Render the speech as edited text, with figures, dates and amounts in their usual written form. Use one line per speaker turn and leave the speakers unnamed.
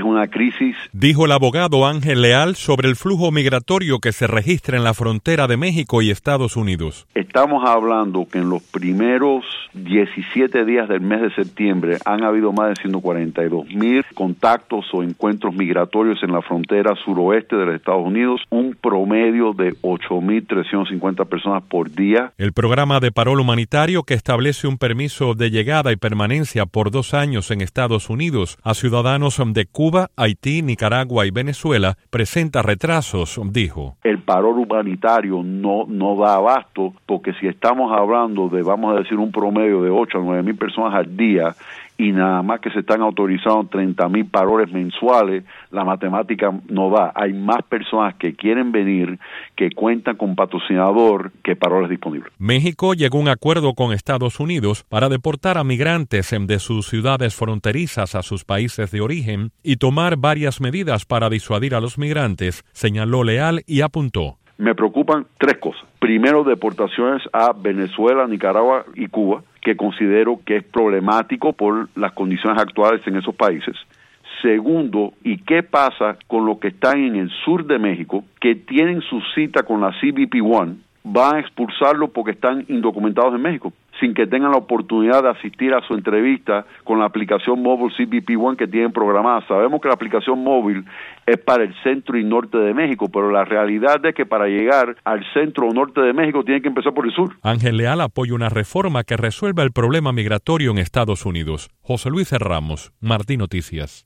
una crisis,
dijo el abogado Ángel Leal sobre el flujo migratorio que se registra en la frontera de México y Estados Unidos.
Estamos hablando que en los primeros 17 días del mes de septiembre han habido más de 142,000 contactos o encuentros migratorios en la frontera suroeste de los Estados Unidos, un promedio de 8,350 personas por día.
El programa de parol humanitario, que establece un permiso de llegada y permanencia por 2 años en Estados Unidos a ciudadanos de Cuba, Haití, Nicaragua y Venezuela, presenta retrasos, dijo.
El parol humanitario no da abasto, porque si estamos hablando de, vamos a decir, un promedio de 8 a 9,000 personas al día, y nada más que se están autorizando 30,000 paroles mensuales, la matemática no da. Hay más personas que quieren venir, que cuentan con patrocinador, que paroles disponibles.
México llegó a un acuerdo con Estados Unidos para deportar a migrantes de sus ciudades fronterizas a sus países de origen y tomar varias medidas para disuadir a los migrantes, señaló Leal y apuntó.
Me preocupan 3 cosas. Primero, deportaciones a Venezuela, Nicaragua y Cuba, que considero que es problemático por las condiciones actuales en esos países. Segundo, ¿y qué pasa con los que están en el sur de México, que tienen su cita con la CBP-1, van a expulsarlos porque están indocumentados en México, sin que tengan la oportunidad de asistir a su entrevista con la aplicación móvil CBP-1 que tienen programada? Sabemos que la aplicación móvil es para el centro y norte de México, pero la realidad es que para llegar al centro o norte de México tienen que empezar por el sur.
Ángel Leal apoya una reforma que resuelva el problema migratorio en Estados Unidos. José Luis Ramos, Martín Noticias.